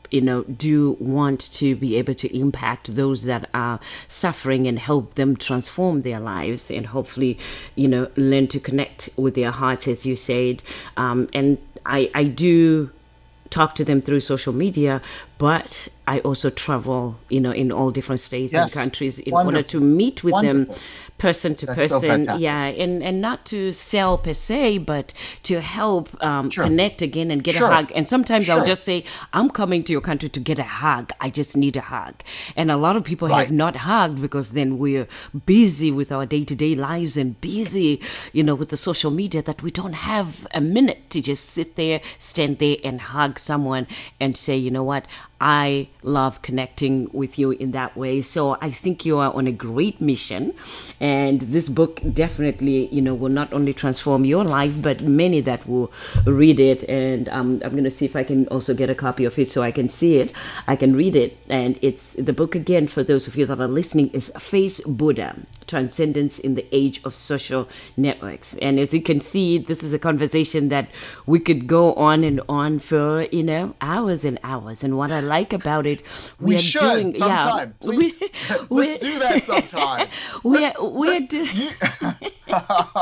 you know, do want to be able to impact those that are suffering and help them transform their lives and hopefully, you know, learn to connect with their hearts, as you said. Um, and I, I do talk to them through social media, but I also travel, you know, in all different states yes. and countries in Wonderful. order to meet with Wonderful. them person to That's so person. fantastic. Yeah, and, and not to sell per se, but to help um, Sure. connect again and get Sure. a hug. And sometimes Sure. I'll just say, I'm coming to your country to get a hug. I just need a hug. And a lot of people Right. have not hugged because then we're busy with our day-to-day lives and busy, you know, with the social media that we don't have a minute to just sit there, stand there and hug someone and say, you know what, I love connecting with you in that way. So I think you are on a great mission. And this book definitely, you know, will not only transform your life, but many that will read it. And um, I'm going to see if I can also get a copy of it so I can see it. I can read it. And it's the book, again, for those of you that are listening, is Face Buddha, Transcendence in the Age of Social Networks. And as you can see, this is a conversation that we could go on and on for, you know, hours and hours. And what I like about it, we, We are should doing, sometime. yeah, Please, we, let's do that sometime. we Let's- are, we are let's- doing. you-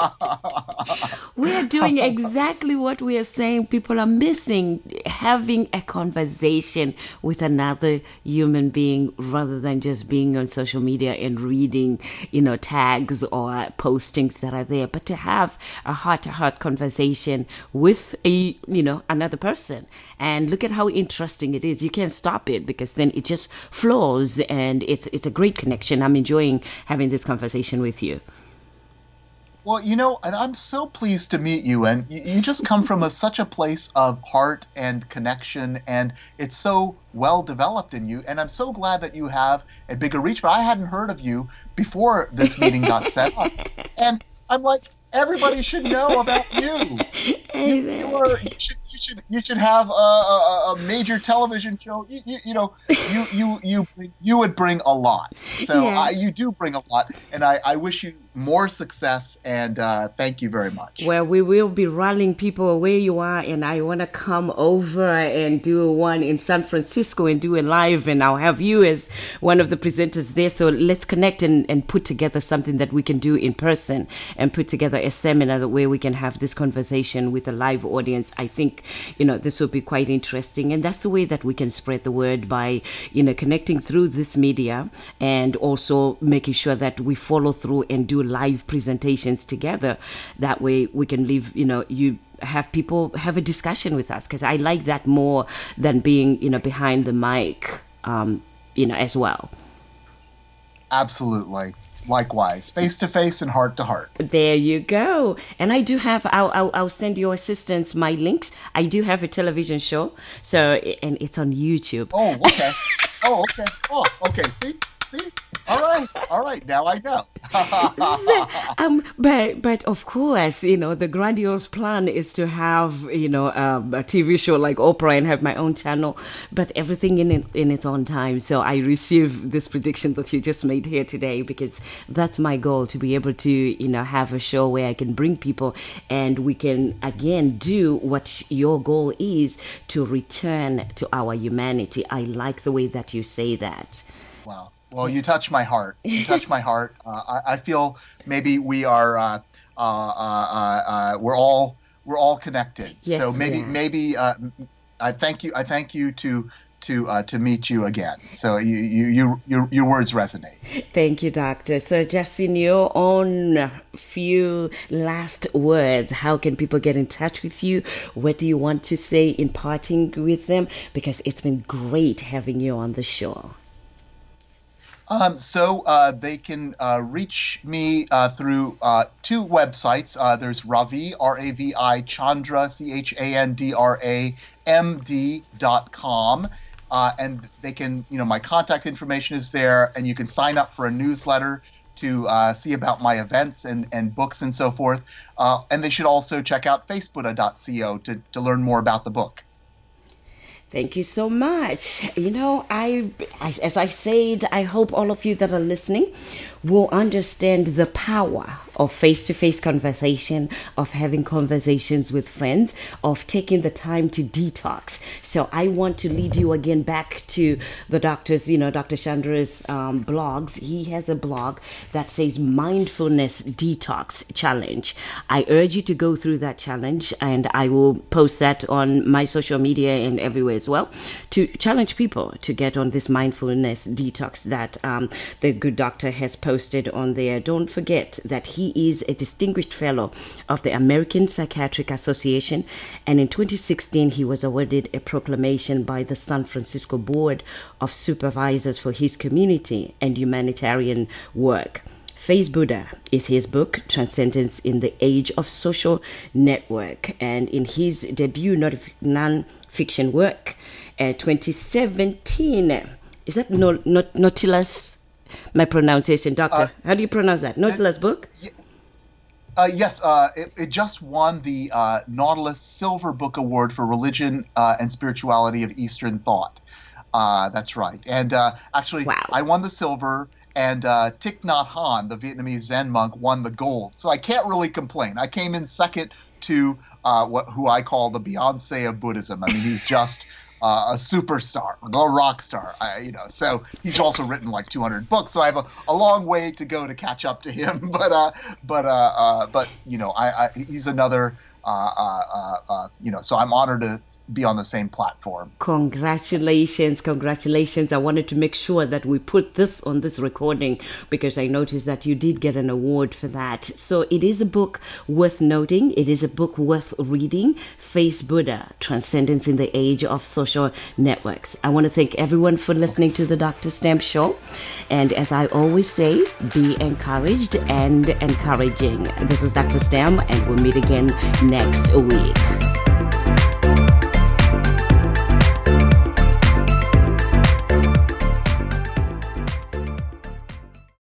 We are doing exactly what we are saying people are missing, having a conversation with another human being rather than just being on social media and reading, you know, tags or postings that are there, but to have a heart-to-heart conversation with a, you know, another person. And look at how interesting it is. You can't stop it because then it just flows and it's it's a great connection. I'm enjoying having this conversation with you. Well, you know, and I'm so pleased to meet you. And you, you just come from a, such a place of heart and connection, and it's so well developed in you. And I'm so glad that you have a bigger reach. But I hadn't heard of you before this meeting got set up, and I'm like, everybody should know about you. You, you, are, you should you should you should have a, a, a major television show. You, you, you know, you you you you would bring a lot. So Yeah. I, you do bring a lot, and I, I wish you more success, and uh, thank you very much. Well, we will be rallying people where you are, and I want to come over and do one in San Francisco and do it live, and I'll have you as one of the presenters there. So let's connect and, and put together something that we can do in person and put together a seminar where we can have this conversation with a live audience. I think, you know, this will be quite interesting, and that's the way that we can spread the word by, you know, connecting through this media and also making sure that we follow through and do live presentations together. That way we can leave, you know, you have people have a discussion with us, because I like that more than being, you know, behind the mic, um, you know, as well. Absolutely. Likewise, face to face and heart to heart. There you go. And I do have, I'll, I'll, I'll send your assistants my links. I do have a television show, so, and it's on YouTube. Oh, okay. Oh, okay. Oh, okay. See, see. All right, all right. Now I know. um, but but of course, you know, the grandiose plan is to have, you know, um, a T V show like Oprah and have my own channel, but everything in it, in its own time. So I receive this prediction that you just made here today, because that's my goal, to be able to, you know, have a show where I can bring people and we can again do what your goal is, to return to our humanity. I like the way that you say that. Wow. Well, you touch my heart. You touch my heart. Uh, I, I feel maybe we are. Uh, uh, uh, uh, we're all we're all connected. Yes, so maybe we are. maybe uh, I thank you. I thank you to to uh, to meet you again. So you, you you your your words resonate. Thank you, Doctor. So just in your own few last words, how can people get in touch with you? What do you want to say in parting with them? Because it's been great having you on the show. Um, so uh, they can uh, reach me uh, through uh, two websites. Uh, there's Ravi, R A V I, Chandra, C H A N D R A, M D dot com. Uh, and they can, you know, my contact information is there, and you can sign up for a newsletter to uh, see about my events and, and books and so forth. Uh, and they should also check out face buddha dot co to, to learn more about the book. Thank you so much. You know, I, I, as I said, I hope all of you that are listening will understand the power of face-to-face conversation, of having conversations with friends, of taking the time to detox. So I want to lead you again back to the doctor's, you know, Doctor Chandra's um, blogs. He has a blog that says Mindfulness Detox Challenge. I urge you to go through that challenge, and I will post that on my social media and everywhere as well, to challenge people to get on this mindfulness detox that um, the good doctor has posted on there. Don't forget that he is a distinguished fellow of the American Psychiatric Association, and in twenty sixteen he was awarded a proclamation by the San Francisco Board of Supervisors for his community and humanitarian work. Face Buddha is his book, Transcendence in the Age of Social Network, and in his debut non-fiction work, uh, twenty seventeen, is that no, not, Nautilus? My pronunciation, doctor. Uh, How do you pronounce that? Nautilus uh, book? Yeah. Uh, yes, uh, it, it just won the uh, Nautilus Silver Book Award for Religion uh, and Spirituality of Eastern Thought. Uh, that's right. And uh, actually, wow. I won the silver, and uh, Thich Nhat Hanh, the Vietnamese Zen monk, won the gold. So I can't really complain. I came in second to uh, what who I call the Beyonce of Buddhism. I mean, he's just uh, a superstar, a rock star. I, you know, so he's also written like two hundred books. So I have a, a long way to go to catch up to him. But uh, but uh, uh, but you know, I, I he's another. Uh, uh, uh, you know, so I'm honored to be on the same platform. Congratulations, congratulations. I wanted to make sure that we put this on this recording because I noticed that you did get an award for that. So it is a book worth noting. It is a book worth reading. Face Buddha, Transcendence in the Age of Social Networks. I want to thank everyone for listening to the Doctor Stamp Show. And as I always say, be encouraged and encouraging. This is Doctor Stamp, and we'll meet again next next week.